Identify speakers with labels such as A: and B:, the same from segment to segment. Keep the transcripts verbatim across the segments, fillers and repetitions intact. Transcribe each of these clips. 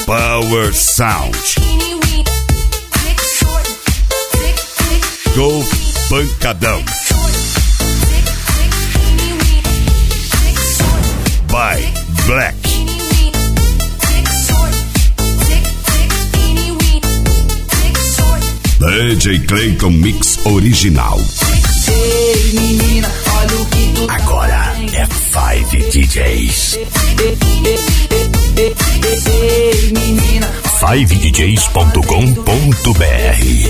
A: Power Sound. Golf Pancadão. By Black. D J Clayton Mix Original.
B: Ei, menina, olha o que tu
A: agora é Five D Js.
B: Ei, menina,
A: five d js ponto com ponto b r.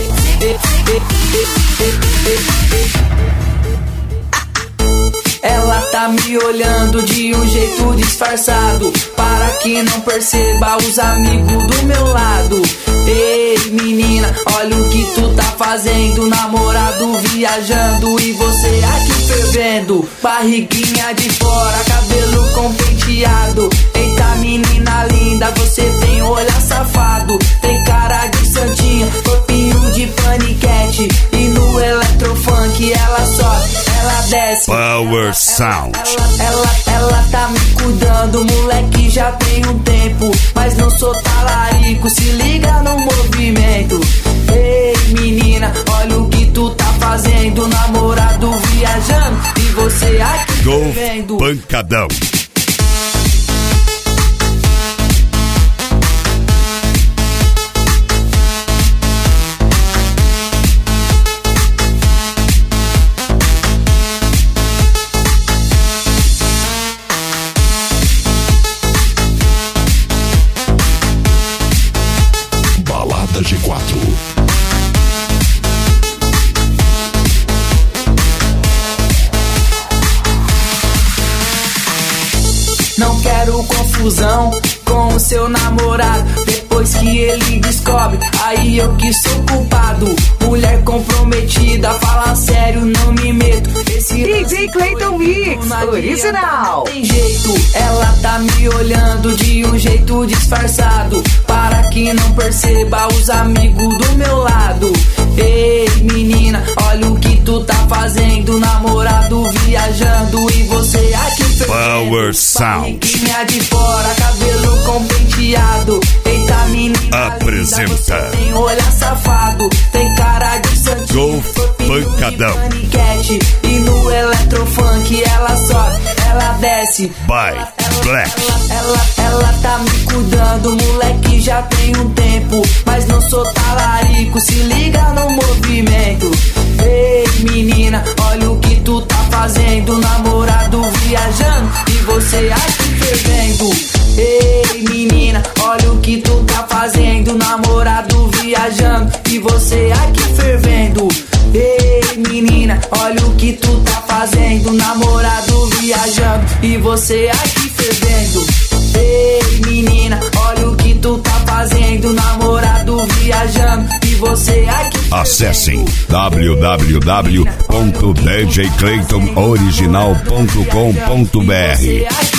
B: Ela tá me olhando de um jeito disfarçado, para que não perceba os amigos do meu lado. Ei, menina, olha o que tu tá fazendo, namorado viajando e você aqui fervendo. Barriguinha de fora, cabelo com penteado. Eita, menina linda, você tem olhar safado. Tem cara de santinha, corpinho de paniquete. E no eletrofunk ela sobe, ela desce.
A: Power Sound.
B: Ela, ela, ela tá me cuidando, moleque, já tem um tempo. Mas não sou talarico, se liga no movimento. Ei, menina, olha o que tu tá fazendo, namorado viajando e você aqui vendo.
A: Golf Pancadão.
C: G quatro.
B: Não quero confusão com o seu namorado. Depois que ele descobre, aí eu que sou culpado. Mulher comprometida, fala sério, não me meto. Esse
D: D J Clayton Mix Original.
B: Tem jeito, ela tá me olhando de um jeito disfarçado, para que não perceba os amigos do meu lado. Ei, menina, olha o que tu tá fazendo, namorado viajando e você aqui fervendo.
A: Power Sound.
B: Barriguinha de fora, cabelo com penteado. Eita, menina
A: apresenta
B: linda, você tem olhar safado. Tem cara de santinho,
A: Golf Pancadão.
B: paniquete. E no eletrofunk ela sobe, ela desce.
A: By
B: ela,
A: Black.
B: Ela, ela, ela tá me cuidando, moleque, já tem um tempo. Mas não sou talarico, se liga no movimento. Ei, menina, olha o que tu tá fazendo, namorado viajando e você aqui fervendo. Ei, menina, olha o que tu tá fazendo, namorado viajando e você aqui fervendo. Ei, menina, olha o que tu tá fazendo, namorado viajando e você aqui fervendo. Ei, menina, olha o que tu tá fazendo, namorado viajando e você aqui fervendo.
A: Acessem w w w ponto d j clayton original ponto com ponto b r.